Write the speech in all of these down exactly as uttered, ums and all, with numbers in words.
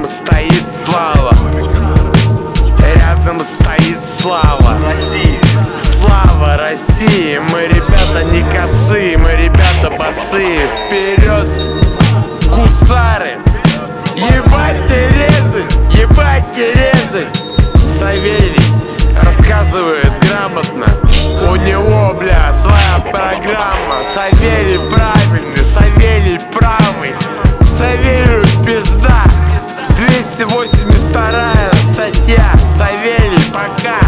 стоит слава, рядом стоит слава. Слава России, мы ребята не косые, мы ребята босые. Вперед, гусары! Ебать и резать, ебать и резать. Савелий рассказывает грамотно, у него, бля, своя программа. Савелий правильный, Савелий правый, Савелию пизда. Двести восемьдесят вторая статья, Савелий, пока.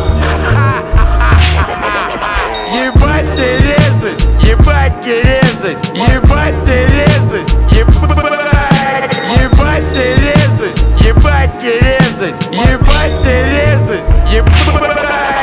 Ебать и резать, ебать и резать, ебать и резать, ебать, ебать и резать, ебать и резать, ебать и резать, ебать.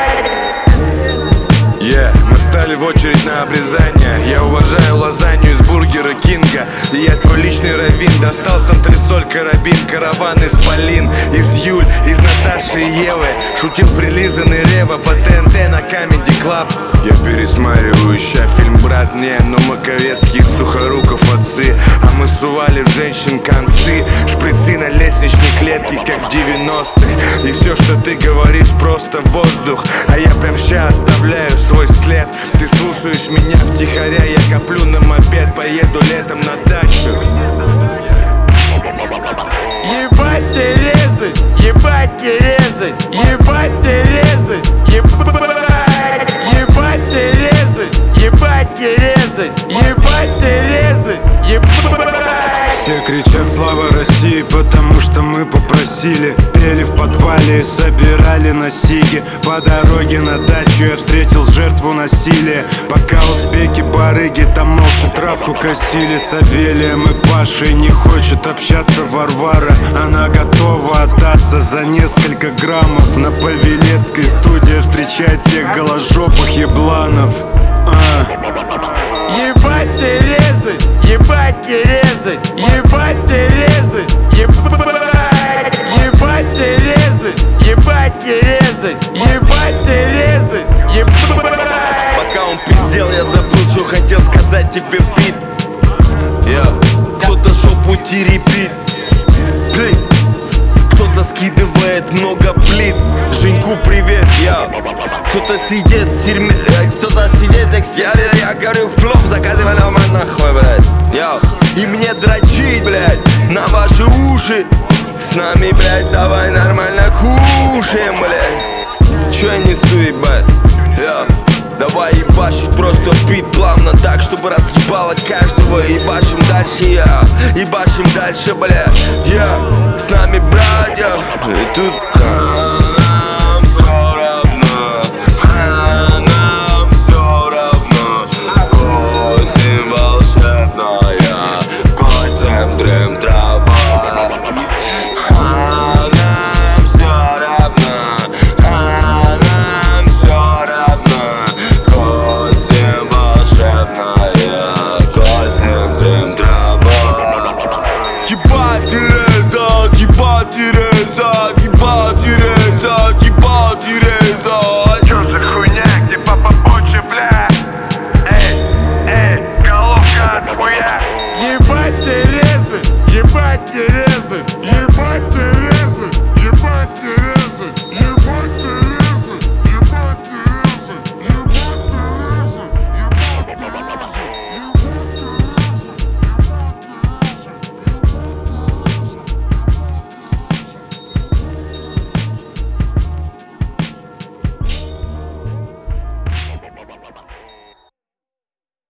Yeah, мы встали в очередь на обрезание. Я уважаю лазанью из Бургера Кинга. И я твой личный раввин. Достал с антресоль карабин, караван из Полин, из Юль, из Наташи и Евы. Шутил прилизанный Рева по ТНТ на Comedy Club. Я пересматриваю, ища фильм «Брат», не, но маковецких сухоруков отцы. А мы сували в женщин концы, шприцы на лестничной клетке, как в девяностых. И все, что ты говоришь, просто воздух. А я прям ща оставляю свой след. Ты слушаешь меня втихаря, я коплю на мопед, поеду летом на дачу. Ебать и резать, ебать и резать, ебать и резать, ебать, ебать и резать, ебать и резать, ебать и резать, ебать. Все кричат слава России, потому что мы попросили. Пели в подвале и собирали на сиги. По дороге на дачу я встретил жертву насилия. Пока узбеки барыги там молча травку косили. С Савелием и Пашей не хочет общаться Варвара. Она готова отдаться за несколько граммов. На Павелецкой студия встречает всех голожопых ебланов. а. Ебать и резать, ебать и резать, ебать и резать, ебать, ебать и резать, ебать и резать, ебать и резать, ебать. Пока он пиздел, я забыл, что хотел сказать тебе, Пит. yeah. Кто-то шел пути репит. Кто-то скидывает много плит. Женьку привет, я. Кто-то сидит в тюрьме, кто-то сидит в экстере. Я говорю, плов заказывай нам нахуй, блядь. я. И мне дрочить, блядь, на ваши уши. С нами, блядь, давай нормально кушаем, блядь. Чё я несу, ебать? я. Давай ебашить, просто пить плавно так, чтобы разъебало каждого. Ебашим дальше, я, ебашим дальше, бля. Я, с нами братья. И тут...